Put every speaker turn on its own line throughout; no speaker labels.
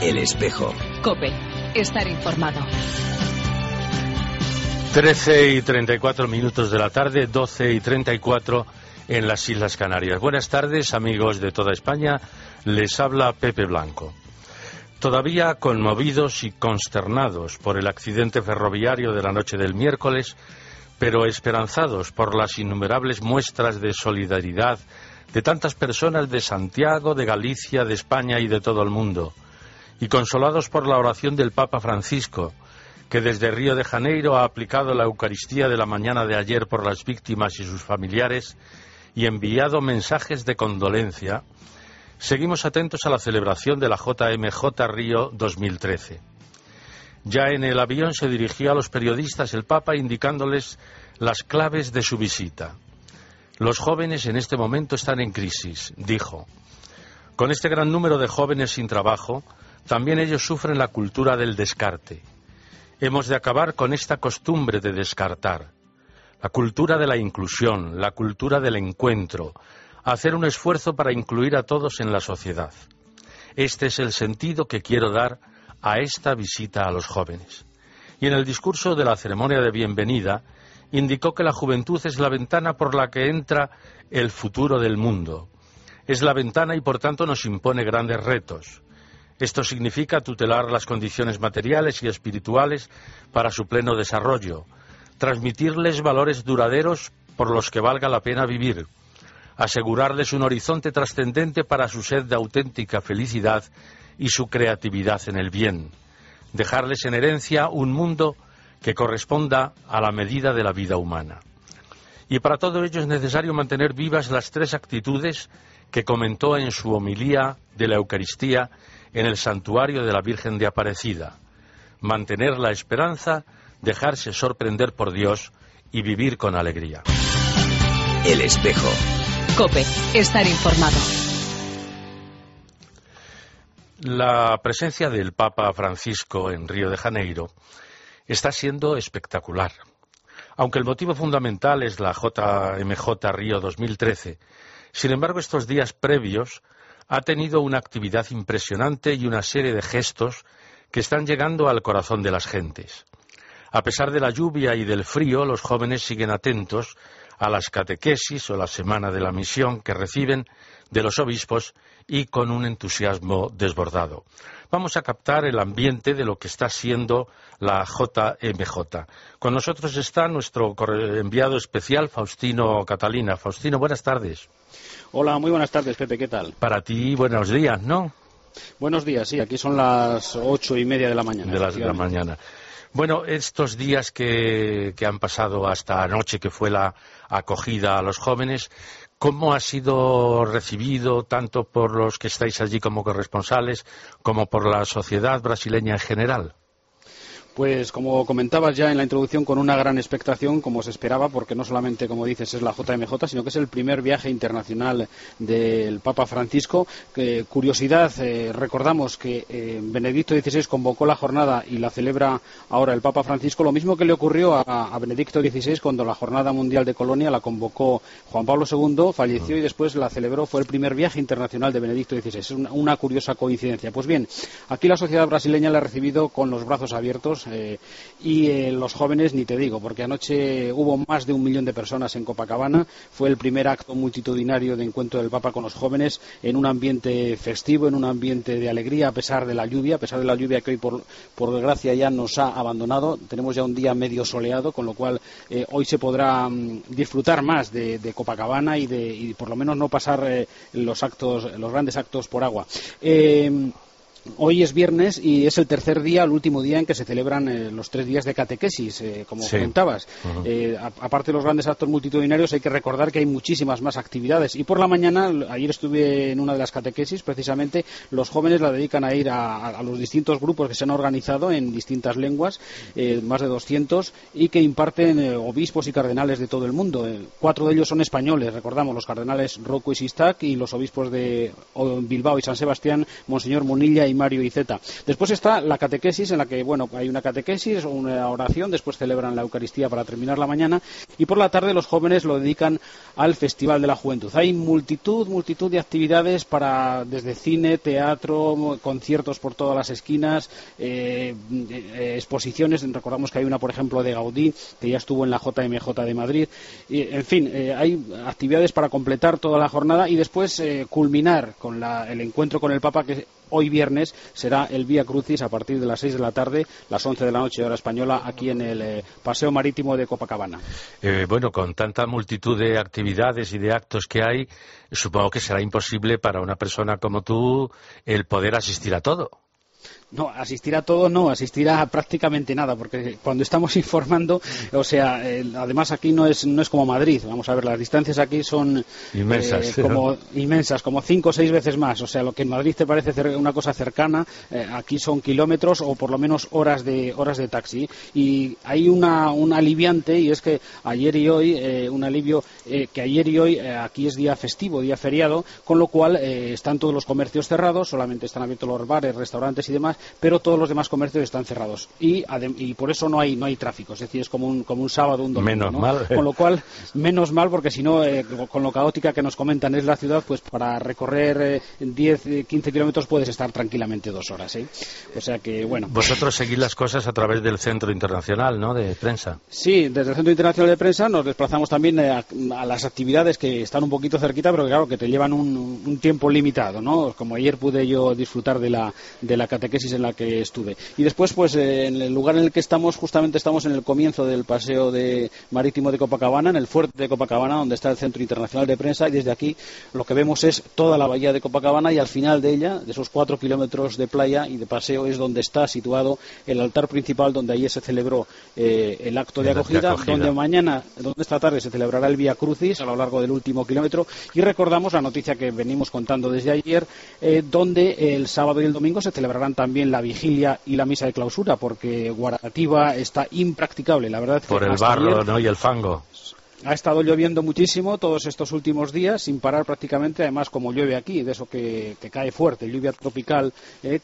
El Espejo.
COPE. Estar informado.
13:34 de la tarde, 12:34 en las Islas Canarias. Buenas tardes, amigos de toda España. Les habla Pepe Blanco. Todavía conmovidos y consternados por el accidente ferroviario de la noche del miércoles, pero esperanzados por las innumerables muestras de solidaridad de tantas personas de Santiago, de Galicia, de España y de todo el mundo, y consolados por la oración del Papa Francisco, que desde Río de Janeiro ha aplicado la Eucaristía de la mañana de ayer por las víctimas y sus familiares y enviado mensajes de condolencia, seguimos atentos a la celebración de la JMJ Río 2013. Ya en el avión se dirigió a los periodistas el Papa indicándoles las claves de su visita. Los jóvenes en este momento están en crisis, dijo. Con este gran número de jóvenes sin trabajo, también ellos sufren la cultura del descarte. Hemos de acabar con esta costumbre de descartar. La cultura de la inclusión, la cultura del encuentro, hacer un esfuerzo para incluir a todos en la sociedad. Este es el sentido que quiero dar a esta visita a los jóvenes. Y en el discurso de la ceremonia de bienvenida, indicó que la juventud es la ventana por la que entra el futuro del mundo. Es la ventana y por tanto nos impone grandes retos. Esto significa tutelar las condiciones materiales y espirituales para su pleno desarrollo, transmitirles valores duraderos por los que valga la pena vivir, asegurarles un horizonte trascendente para su sed de auténtica felicidad y su creatividad en el bien, dejarles en herencia un mundo que corresponda a la medida de la vida humana. Y para todo ello es necesario mantener vivas las tres actitudes que comentó en su homilía de la Eucaristía en el santuario de la Virgen de Aparecida: mantener la esperanza, dejarse sorprender por Dios y vivir con alegría.
El Espejo.
COPE. Estar informado.
La presencia del Papa Francisco en Río de Janeiro está siendo espectacular. Aunque el motivo fundamental es la JMJ Río 2013, sin embargo estos días previos ha tenido una actividad impresionante y una serie de gestos que están llegando al corazón de las gentes. A pesar de la lluvia y del frío, los jóvenes siguen atentos a las catequesis o la Semana de la Misión que reciben de los obispos y con un entusiasmo desbordado. Vamos a captar el ambiente de lo que está siendo la JMJ. Con nosotros está nuestro enviado especial, Faustino Catalina. Faustino, buenas tardes.
Hola, muy buenas tardes, Pepe, ¿qué tal?
Para ti, buenos días, ¿no?
Buenos días, sí, aquí son las 8:30 de la mañana.
De la mañana. Bueno, estos días que han pasado hasta anoche, que fue la acogida a los jóvenes, ¿cómo ha sido recibido tanto por los que estáis allí como corresponsales, como por la sociedad brasileña en general?
Pues como comentabas ya en la introducción, con una gran expectación, como se esperaba, porque no solamente, como dices, es la JMJ, sino que es el primer viaje internacional del Papa Francisco. Curiosidad, recordamos que Benedicto XVI convocó la jornada y la celebra ahora el Papa Francisco, lo mismo que le ocurrió a Benedicto XVI cuando la Jornada Mundial de Colonia la convocó Juan Pablo II, falleció y después la celebró, fue el primer viaje internacional de Benedicto XVI. Es una curiosa coincidencia. Pues bien, aquí la sociedad brasileña la ha recibido con los brazos abiertos. Y los jóvenes ni te digo, porque anoche hubo más de 1 millón de personas en Copacabana. Fue el primer acto multitudinario de encuentro del Papa con los jóvenes en un ambiente festivo, en un ambiente de alegría, a pesar de la lluvia que hoy por desgracia ya nos ha abandonado. Tenemos ya un día medio soleado, con lo cual hoy se podrá disfrutar más de Copacabana y por lo menos no pasar los grandes actos por agua. Hoy es viernes y es el tercer día, el último día en que se celebran los 3 días de catequesis, como comentabas. Aparte de los grandes actos multitudinarios, hay que recordar que hay muchísimas más actividades. Y por la mañana, ayer estuve en una de las catequesis, precisamente, los jóvenes la dedican a ir a los distintos grupos que se han organizado en distintas lenguas, más de 200, y que imparten obispos y cardenales de todo el mundo. 4 de ellos son españoles, recordamos, los cardenales Rocco y Sistac, y los obispos de Bilbao y San Sebastián, Monseñor Munilla y y Mario y Zeta. Después está la catequesis, en la que, bueno, hay una catequesis o una oración, después celebran la Eucaristía para terminar la mañana, y por la tarde los jóvenes lo dedican al Festival de la Juventud. Hay multitud de actividades desde cine, teatro, conciertos por todas las esquinas, exposiciones. Recordamos que hay una, por ejemplo, de Gaudí, que ya estuvo en la JMJ de Madrid. En fin, hay actividades para completar toda la jornada y después culminar con el encuentro con el Papa, que hoy viernes será el Vía Crucis a partir de las 6 de la tarde, las 11 de la noche hora española, aquí en el Paseo Marítimo de Copacabana.
Bueno, con tanta multitud de actividades y de actos que hay, supongo que será imposible para una persona como tú el poder asistir a todo.
No, asistir a todo no, asistir a prácticamente nada, porque cuando estamos informando, o sea, además aquí no es como Madrid, vamos a ver, las distancias aquí son
inmensas,
inmensas, como 5 o 6 veces más, o sea, lo que en Madrid te parece una cosa cercana, aquí son kilómetros o por lo menos horas de taxi, y hay un aliviante, y es que ayer y hoy, un alivio, que ayer y hoy aquí es día festivo, día feriado, con lo cual están todos los comercios cerrados, solamente están abiertos los bares, restaurantes y demás, pero todos los demás comercios están cerrados y por eso no hay tráfico, es decir, es como un sábado, un domingo.
Menos
¿no?
mal.
Con lo cual, menos mal, porque si no, con lo caótica que nos comentan es la ciudad, pues para recorrer 10, 15 kilómetros puedes estar tranquilamente 2 horas, ¿eh? O sea que, bueno.
Vosotros seguís las cosas a través del Centro Internacional, ¿no?, de Prensa.
Sí, desde el Centro Internacional de Prensa nos desplazamos también a las actividades que están un poquito cerquita, pero claro, que te llevan un tiempo limitado, ¿no? Como ayer pude yo disfrutar de la catequesis en la que estuve. Y después, pues en el lugar en el que estamos, justamente estamos en el comienzo del paseo marítimo de Copacabana, en el fuerte de Copacabana, donde está el Centro Internacional de Prensa, y desde aquí lo que vemos es toda la bahía de Copacabana, y al final de ella, de esos 4 kilómetros de playa y de paseo, es donde está situado el altar principal, donde ayer se celebró el acto de acogida, donde esta tarde se celebrará el Vía Crucis a lo largo del último kilómetro, y recordamos la noticia que venimos contando desde ayer, donde el sábado y el domingo se celebrarán también la vigilia y la misa de clausura, porque Guaratiba está impracticable, la verdad.
Por el barro, ¿no?, y el fango.
Ha estado lloviendo muchísimo todos estos últimos días, sin parar prácticamente, además como llueve aquí, de eso que cae fuerte, lluvia tropical, que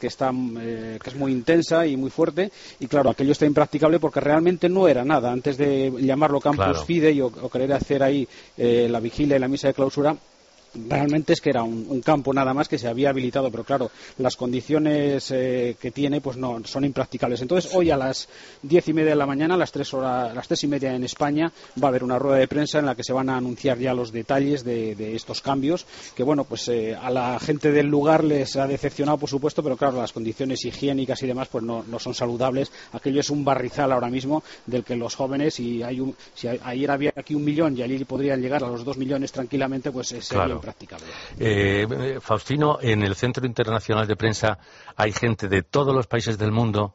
es muy intensa y muy fuerte, y claro, aquello está impracticable porque realmente no era nada, antes de llamarlo Campus Fidei o querer hacer ahí la vigilia y la misa de clausura. Realmente es que era un campo nada más que se había habilitado, pero claro, las condiciones que tiene pues no son impracticables. Entonces hoy a las 10:30 de la mañana, a las 3:30 en España, va a haber una rueda de prensa en la que se van a anunciar ya los detalles de estos cambios, que bueno, pues a la gente del lugar les ha decepcionado, por supuesto, pero claro, las condiciones higiénicas y demás pues no son saludables. Aquello es un barrizal ahora mismo del que los jóvenes, si ayer había aquí 1 millón y allí podrían llegar a los 2 millones tranquilamente, pues sería practicable.
Faustino, en el Centro Internacional de Prensa hay gente de todos los países del mundo.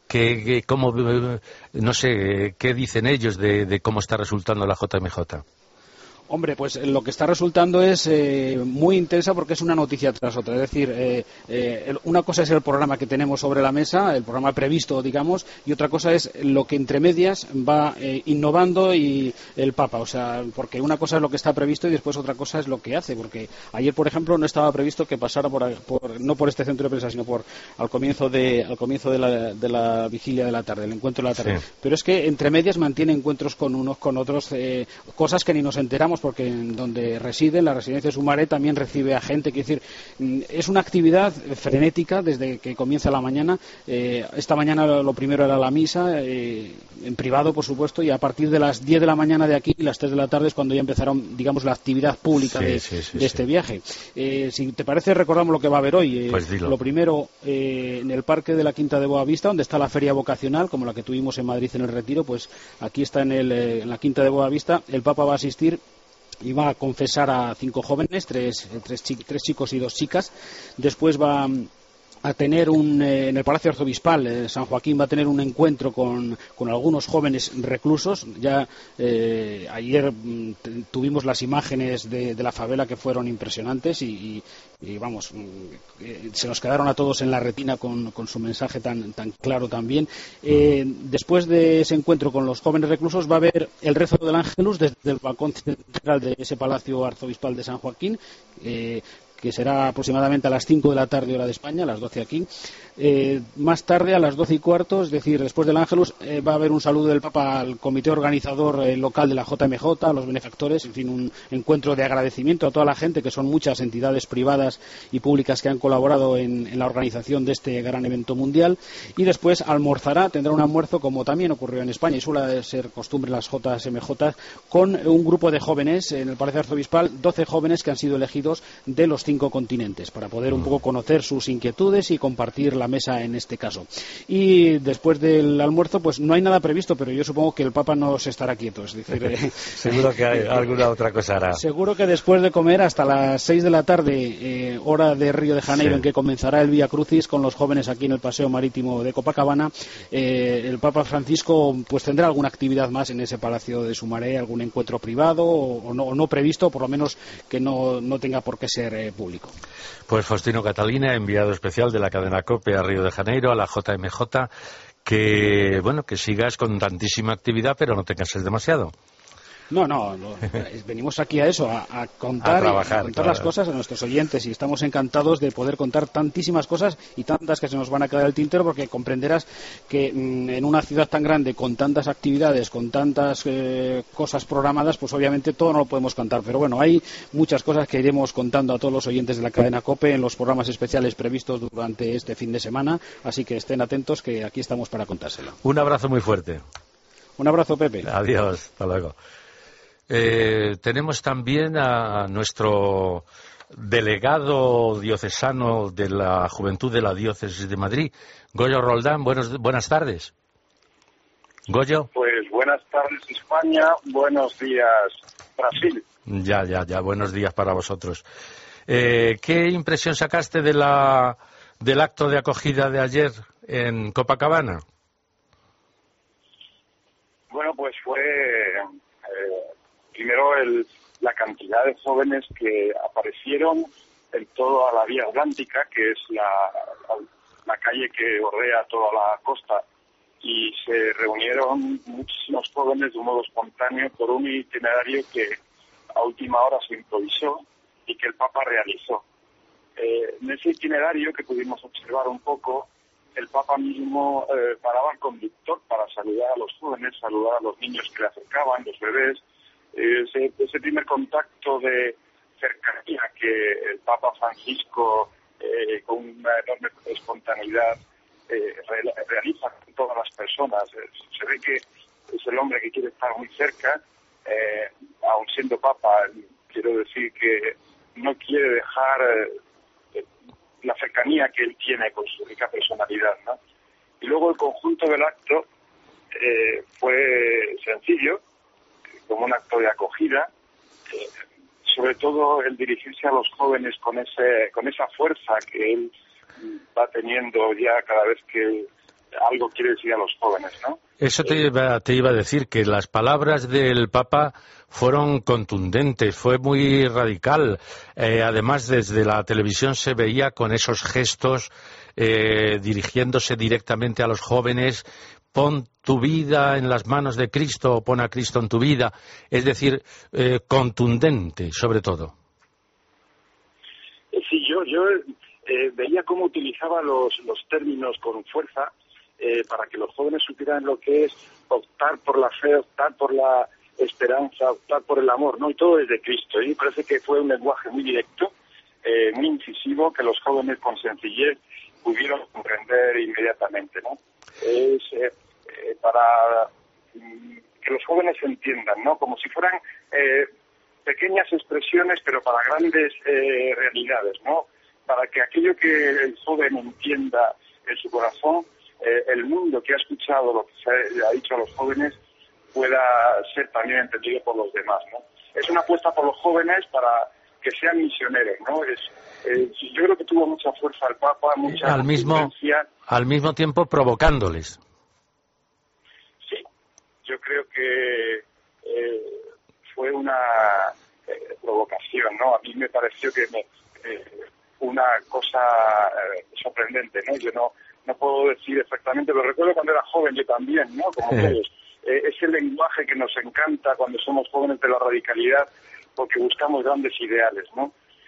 No sé, ¿qué dicen ellos de cómo está resultando la JMJ?
Hombre, pues lo que está resultando es muy intensa porque es una noticia tras otra. Es decir, una cosa es el programa que tenemos sobre la mesa, el programa previsto, digamos, y otra cosa es lo que entre medias va innovando y el Papa. O sea, porque una cosa es lo que está previsto y después otra cosa es lo que hace. Porque ayer, por ejemplo, no estaba previsto que pasara no por este centro de prensa, sino al comienzo de la vigilia de la tarde, el encuentro de la tarde. Sí. Pero es que entre medias mantiene encuentros con unos, con otros, cosas que ni nos enteramos, porque en donde reside, en la residencia Sumaré, también recibe a gente. Quiero decir, es una actividad frenética desde que comienza la mañana. Esta mañana lo primero era la misa, en privado, por supuesto, y a partir de las 10 de la mañana de aquí, las 3 de la tarde es cuando ya empezaron, digamos, la actividad pública de este viaje. Si te parece, recordamos lo que va a haber hoy.
Pues
lo primero, en el Parque de la Quinta de Boavista, donde está la feria vocacional, como la que tuvimos en Madrid en el Retiro, pues aquí está en la Quinta de Boavista. El Papa va a asistir y va a confesar a 5 jóvenes, tres chicos y 2 chicas. Después va a tener en el Palacio Arzobispal, San Joaquín, va a tener un encuentro con algunos jóvenes reclusos. Ya ayer tuvimos las imágenes de la favela, que fueron impresionantes y vamos, se nos quedaron a todos en la retina con su mensaje tan claro también. Después de ese encuentro con los jóvenes reclusos va a haber el rezo del Ángelus desde el balcón central de ese Palacio Arzobispal de San Joaquín, que será aproximadamente a las 5 de la tarde hora de España, a las 12 aquí. Más tarde, a las 12:15, es decir, después del Ángelus, va a haber un saludo del Papa al comité organizador local de la JMJ, a los benefactores, en fin, un encuentro de agradecimiento a toda la gente, que son muchas entidades privadas y públicas que han colaborado en la organización de este gran evento mundial. Y después almorzará, tendrá un almuerzo, como también ocurrió en España y suele ser costumbre en las JMJ, con un grupo de jóvenes en el Palacio Arzobispal, 12 jóvenes que han sido elegidos de los 5 continentes, para poder un poco conocer sus inquietudes y compartir la mesa en este caso. Y después del almuerzo, pues no hay nada previsto, pero yo supongo que el Papa no se estará quieto, es decir,
seguro que hay alguna otra cosa hará.
Seguro que después de comer, hasta las 6 de la tarde, hora de Río de Janeiro, en que comenzará el Vía Crucis con los jóvenes aquí en el Paseo Marítimo de Copacabana, el Papa Francisco pues tendrá alguna actividad más en ese Palacio de Sumaré, algún encuentro privado o no previsto, por lo menos que no tenga por qué ser público.
Pues Faustino Catalina, enviado especial de la cadena COPE a Río de Janeiro, a la JMJ, que sigas con tantísima actividad, pero no te canses demasiado.
No, venimos aquí a eso, a contar, las cosas a nuestros oyentes, y estamos encantados de poder contar tantísimas cosas y tantas que se nos van a quedar al tintero, porque comprenderás que en una ciudad tan grande, con tantas actividades, con tantas cosas programadas, pues obviamente todo no lo podemos contar, pero bueno, hay muchas cosas que iremos contando a todos los oyentes de la cadena COPE en los programas especiales previstos durante este fin de semana, así que estén atentos, que aquí estamos para contárselo.
Un abrazo muy fuerte.
Un abrazo, Pepe.
Adiós, hasta luego. Tenemos también a nuestro delegado diocesano de la Juventud de la Diócesis de Madrid, Goyo Roldán. Buenas tardes. Goyo.
Pues buenas tardes, España. Buenos días, Brasil.
Ya. Buenos días para vosotros. ¿Qué impresión sacaste del acto de acogida de ayer en Copacabana?
Bueno, pues fue... primero, la cantidad de jóvenes que aparecieron en toda la Vía Atlántica, que es la calle que bordea toda la costa, y se reunieron muchísimos jóvenes de un modo espontáneo por un itinerario que a última hora se improvisó y que el Papa realizó. En ese itinerario, que pudimos observar un poco, el Papa mismo paraba al conductor para saludar a los jóvenes, saludar a los niños que le acercaban, los bebés. Ese primer contacto de cercanía que el Papa Francisco, con una enorme espontaneidad, realiza con todas las personas. Se ve que es el hombre que quiere estar muy cerca, aun siendo Papa. Quiero decir que no quiere dejar la cercanía que él tiene con su rica personalidad, ¿no? Y luego el conjunto del acto fue sencillo, como un acto de acogida, sobre todo el dirigirse a los jóvenes con esa fuerza que él va teniendo ya cada vez que algo quiere decir a los jóvenes, ¿no?
Eso te iba a decir, que las palabras del Papa fueron contundentes, fue muy radical. Además, desde la televisión se veía con esos gestos dirigiéndose directamente a los jóvenes. Pon tu vida en las manos de Cristo, o pon a Cristo en tu vida. Es decir, contundente, sobre todo.
Sí, yo veía cómo utilizaba los términos con fuerza para que los jóvenes supieran lo que es optar por la fe, optar por la esperanza, optar por el amor, ¿no? Y todo desde Cristo. Y me parece que fue un lenguaje muy directo, muy incisivo, que los jóvenes con sencillez pudieron comprender inmediatamente, ¿no? Es para que los jóvenes entiendan, ¿no? Como si fueran pequeñas expresiones, pero para grandes realidades, ¿no? Para que aquello que el joven entienda en su corazón, el mundo que ha escuchado lo que se ha dicho a los jóvenes, pueda ser también entendido por los demás, ¿no? Es una apuesta por los jóvenes para que sean misioneros, ¿no? Yo creo que tuvo mucha fuerza el Papa, mucha contundencia.
Al mismo tiempo provocándoles.
Sí, yo creo que fue una provocación, ¿no? A mí me pareció que una cosa sorprendente, ¿no? Yo no puedo decir exactamente, pero recuerdo cuando era joven yo también, ¿no? Como todos. Ese lenguaje que nos encanta cuando somos jóvenes de la radicalidad, porque buscamos grandes ideales, ¿no?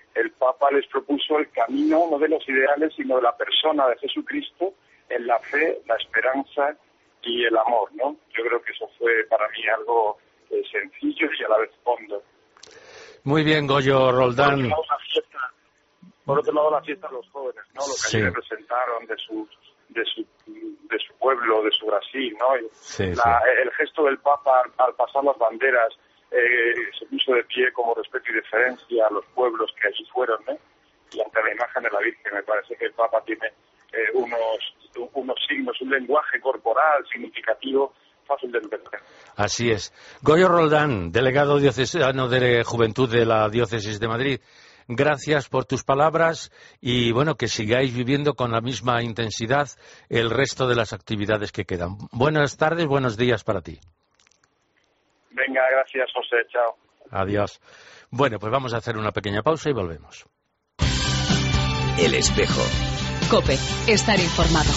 el Papa les propuso el camino, no de los ideales, sino de la persona de Jesucristo, en la fe, la esperanza y el amor, ¿no? Yo creo que eso fue para mí algo sencillo y a la vez hondo.
Muy bien, Goyo Roldán.
Por otro lado, la fiesta de los jóvenes, ¿no? Lo que
Sí.
allí representaron de su pueblo, de su Brasil, ¿no? El gesto del Papa al pasar las banderas se puso de pie como respeto y deferencia a los pueblos que allí fueron, ¿no? Y ante la imagen de la Virgen me parece que el Papa tiene unos signos, un lenguaje corporal significativo fácil de entender.
Así es. Goyo Roldán, delegado diocesano de Juventud de la Diócesis de Madrid, gracias por tus palabras y, bueno, que sigáis viviendo con la misma intensidad el resto de las actividades que quedan. Buenas tardes, buenos días para ti.
Venga, gracias, José. Chao.
Adiós. Bueno, pues vamos a hacer una pequeña pausa y volvemos.
El espejo.
COPE. Estar informado.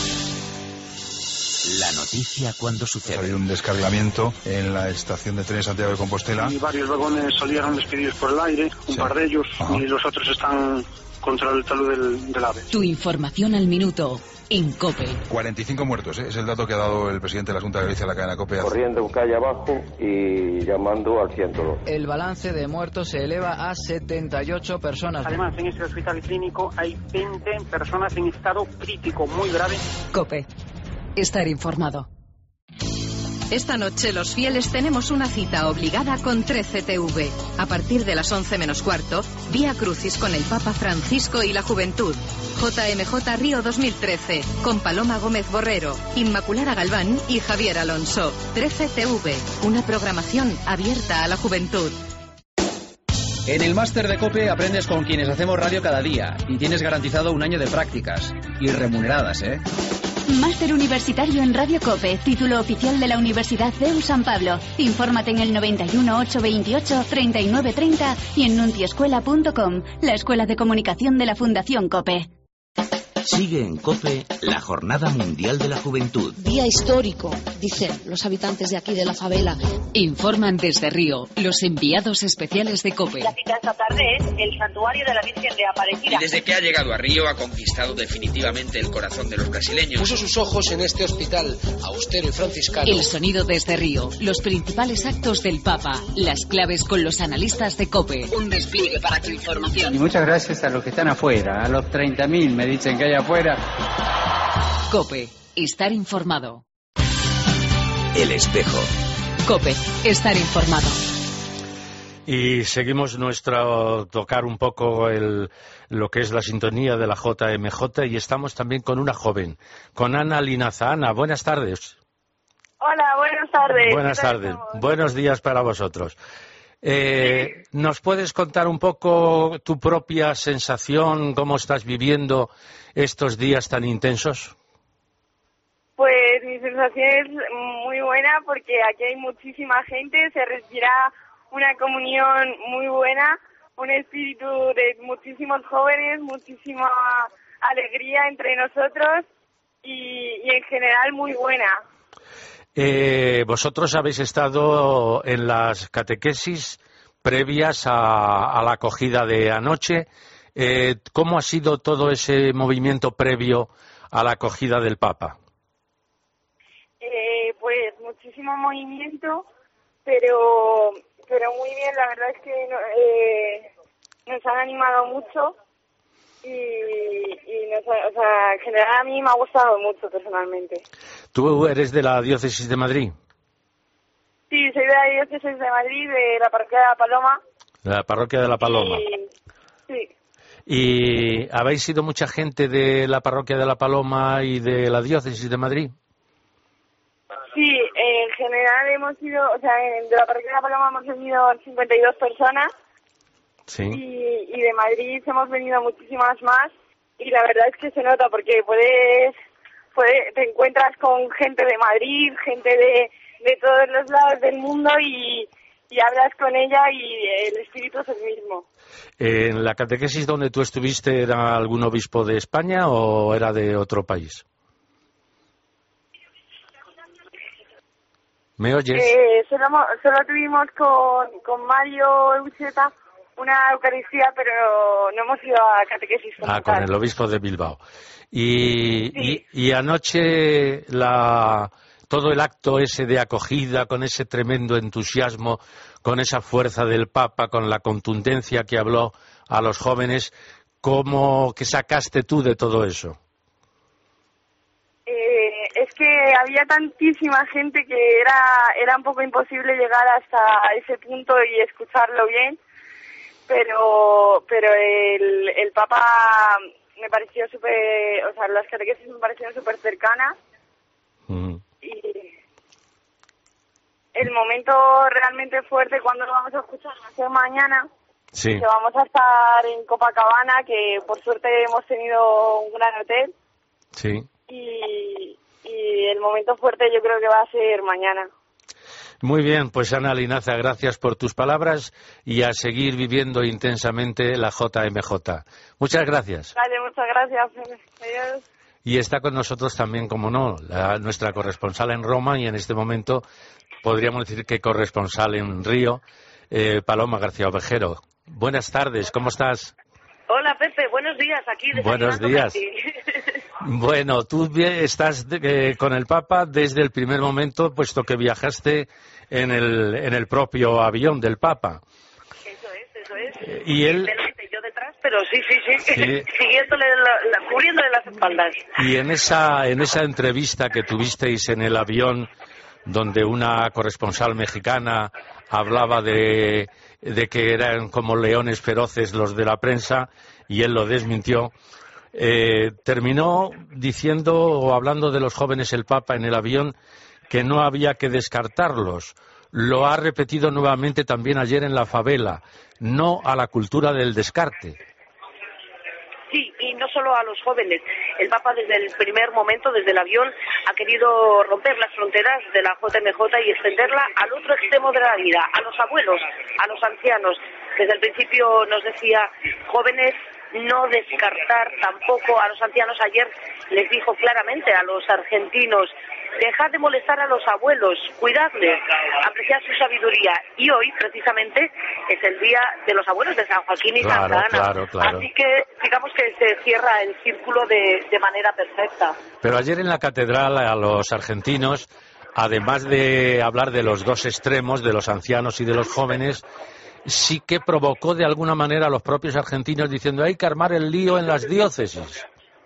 La noticia cuando
Ha
sucede.
habido un descarrilamiento en la estación de trenes Santiago de Compostela.
Y varios vagones salieron despedidos por el aire, un par de ellos, y los otros están contra el talud del AVE.
Tu información al minuto en COPE.
45 muertos, es el dato que ha dado el presidente de la Junta de Galicia a la cadena COPE.
Corriendo calle abajo y llamando al 102.
El balance de muertos se eleva a 78 personas.
Además, en este hospital clínico hay 20 personas en estado crítico, muy grave.
COPE. Estar informado.
Esta noche los fieles tenemos una cita obligada con 13TV. A partir de las 11 menos cuarto, Vía Crucis con el Papa Francisco y la Juventud. JMJ Río 2013, con Paloma Gómez Borrero, Inmaculada Galván y Javier Alonso. 13TV, una programación abierta a la juventud.
En el máster de COPE aprendes con quienes hacemos radio cada día y tienes garantizado un año de prácticas. Y remuneradas, ¿eh?
Máster Universitario en Radio COPE, título oficial de la Universidad CEU San Pablo. Infórmate en el 91 828 3930 y en nunciescuela.com, la escuela de comunicación de la Fundación COPE.
Sigue en COPE la Jornada Mundial de la Juventud.
Día histórico, dicen los habitantes de aquí de la favela.
Informan desde Río los enviados especiales de COPE.
La cita esta tarde es el Santuario de la Virgen de Aparecida.
Y desde que ha llegado a Río ha conquistado definitivamente el corazón de los brasileños.
Puso sus ojos en este hospital austero y franciscano.
El sonido desde Río, los principales actos del Papa, las claves con los analistas de COPE. Un despliegue para tu información.
Y muchas gracias a los que están afuera, a los 30.000 me dicen que hay afuera.
COPE. Estar informado.
El espejo.
COPE. Estar informado.
Y seguimos tocar un poco lo que es la sintonía de la JMJ y estamos también con una joven, con Ana Linaza. Ana, buenas tardes.
Hola, buenas tardes.
Buenas tardes. Buenos días para vosotros. ¿Nos puedes contar un poco tu propia sensación, cómo estás viviendo estos días tan intensos?
Pues mi sensación es muy buena porque aquí hay muchísima gente, se respira una comunión muy buena, un espíritu de muchísimos jóvenes, muchísima alegría entre nosotros y en general muy buena.
Vosotros habéis estado en las catequesis previas a la acogida de anoche. ¿Cómo ha sido todo ese movimiento previo a la acogida del Papa?
Pues muchísimo movimiento, pero muy bien. La verdad es que nos han animado mucho y en general a mí me ha gustado mucho personalmente.
¿Tú eres de la Diócesis de Madrid?
Sí, soy de la Diócesis de Madrid, de la Parroquia de la Paloma.
De la Parroquia de la Paloma.
Sí.
¿Y habéis sido mucha gente de la Parroquia de la Paloma y de la Diócesis de Madrid?
Sí, en general hemos sido, de la Parroquia de la Paloma hemos venido 52 personas.
Sí.
Y de Madrid hemos venido muchísimas más y la verdad es que se nota porque te encuentras con gente de Madrid, gente de todos los lados del mundo y hablas con ella y el espíritu es el mismo.
¿En la catequesis donde tú estuviste era algún obispo de España o era de otro país? ¿Me oyes?
Solo tuvimos con Mario Eucheta una Eucaristía, pero no hemos ido a catequesis.
Con el obispo de Bilbao. Y anoche todo el acto ese de acogida, con ese tremendo entusiasmo, con esa fuerza del Papa, con la contundencia que habló a los jóvenes, ¿cómo que sacaste tú de todo eso?
Es que había tantísima gente que era un poco imposible llegar hasta ese punto y escucharlo bien, pero el Papa me pareció súper, o sea, las catequesis me parecieron súper cercanas. Y el momento realmente fuerte cuando lo vamos a escuchar va a ser mañana, que vamos a estar en Copacabana, que por suerte hemos tenido un gran hotel.
Sí.
Y el momento fuerte yo creo que va a ser mañana.
Muy bien, pues Ana Linaza, gracias por tus palabras y a seguir viviendo intensamente la JMJ. Muchas gracias.
Vale, muchas gracias. Adiós.
Y está con nosotros también, como no, nuestra corresponsal en Roma y en este momento podríamos decir que corresponsal en Río, Paloma García Ovejero. Buenas tardes, ¿cómo estás?
Hola Pepe, buenos días, aquí
Buenos días. Bueno, tú estás con el Papa desde el primer momento, puesto que viajaste en el propio avión del Papa.
Eso es.
Y él...
Yo detrás, pero sí. Siguiéndole, cubriéndole las espaldas.
Y en esa entrevista que tuvisteis en el avión, donde una corresponsal mexicana hablaba de que eran como leones feroces los de la prensa, y él lo desmintió, terminó diciendo o hablando de los jóvenes el Papa en el avión que no había que descartarlos. Lo ha repetido nuevamente también ayer en la favela, no a la cultura del descarte.
Sí, y no solo a los jóvenes. El Papa desde el primer momento, desde el avión, ha querido romper las fronteras de la JMJ y extenderla al otro extremo de la vida, a los abuelos, a los ancianos. Desde el principio nos decía, jóvenes, no descartar tampoco a los ancianos. Ayer les dijo claramente a los argentinos, dejad de molestar a los abuelos, cuidadles, apreciad su sabiduría. Y hoy, precisamente, es el día de los abuelos de San Joaquín y Santa Ana.
Claro.
Así que, digamos que se cierra el círculo de manera perfecta.
Pero ayer en la catedral a los argentinos, además de hablar de los dos extremos, de los ancianos y de los jóvenes, sí que provocó de alguna manera a los propios argentinos diciendo hay que armar el lío en las diócesis.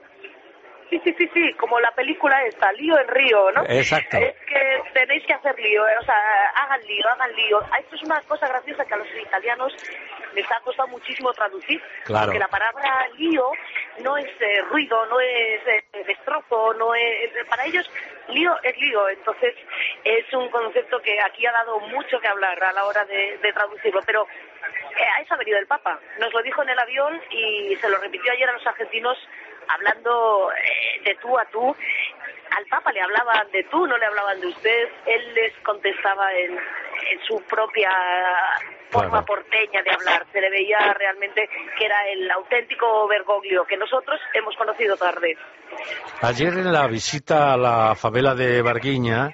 Sí, como la película esta, Lío en Río, ¿no?
Exacto.
Es que tenéis que hacer lío, o sea, hagan lío. Esto es una cosa graciosa que a los italianos les ha costado muchísimo traducir,
claro.
Porque la palabra lío no es ruido, no es destrozo, no es... Para ellos, lío es lío, entonces es un concepto que aquí ha dado mucho que hablar a la hora de traducirlo, pero a eso ha venido el Papa, nos lo dijo en el avión y se lo repitió ayer a los argentinos, hablando de tú a tú. Al Papa le hablaban de tú, no le hablaban de usted. Él les contestaba en su propia forma porteña de hablar. Se le veía realmente que era el auténtico Bergoglio, que nosotros hemos conocido tarde.
Ayer en la visita a la favela de Varguiña,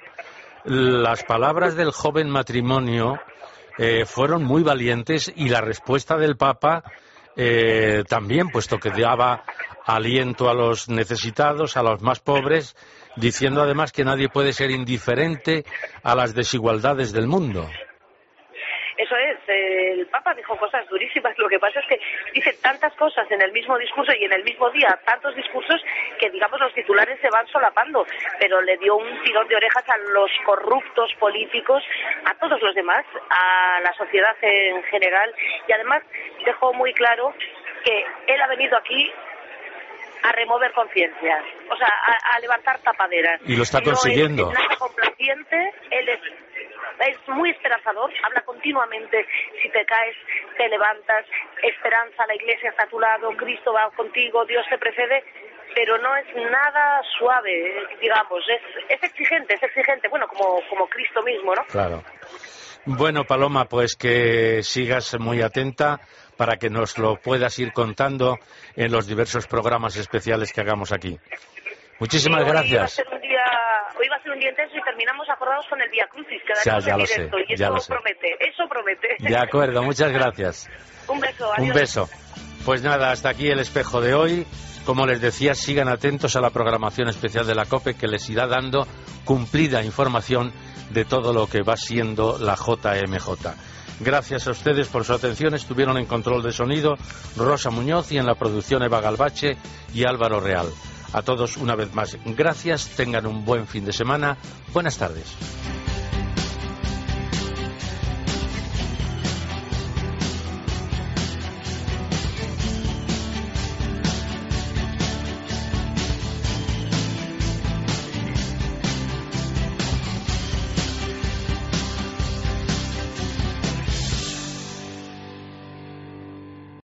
las palabras del joven matrimonio fueron muy valientes y la respuesta del Papa también, puesto que daba aliento a los necesitados, a los más pobres, diciendo además que nadie puede ser indiferente a las desigualdades del mundo.
Eso es, el Papa dijo cosas durísimas, lo que pasa es que dice tantas cosas en el mismo discurso y en el mismo día, tantos discursos que digamos los titulares se van solapando, pero le dio un tirón de orejas a los corruptos políticos, a todos los demás, a la sociedad en general, y además dejó muy claro que él ha venido aquí a remover conciencias, o sea, a levantar tapaderas.
Y lo está consiguiendo.
No es nada complaciente, él es muy esperanzador, habla continuamente, si te caes, te levantas, esperanza, la Iglesia está a tu lado, Cristo va contigo, Dios te precede, pero no es nada suave, digamos, es exigente, bueno, como Cristo mismo, ¿no?
Claro. Bueno, Paloma, pues que sigas muy atenta para que nos lo puedas ir contando en los diversos programas especiales que hagamos aquí. Muchísimas gracias.
Hoy va a ser un día intenso y terminamos acordados con el Vía Crucis, quedaremos en directo y eso promete.
De acuerdo, muchas gracias.
Un beso, adiós.
Un beso. Pues nada, hasta aquí el espejo de hoy. Como les decía, sigan atentos a la programación especial de la COPE, que les irá dando cumplida información de todo lo que va siendo la JMJ. Gracias a ustedes por su atención. Estuvieron en control de sonido Rosa Muñoz y en la producción Eva Galvache y Álvaro Real. A todos una vez más, gracias, tengan un buen fin de semana. Buenas tardes.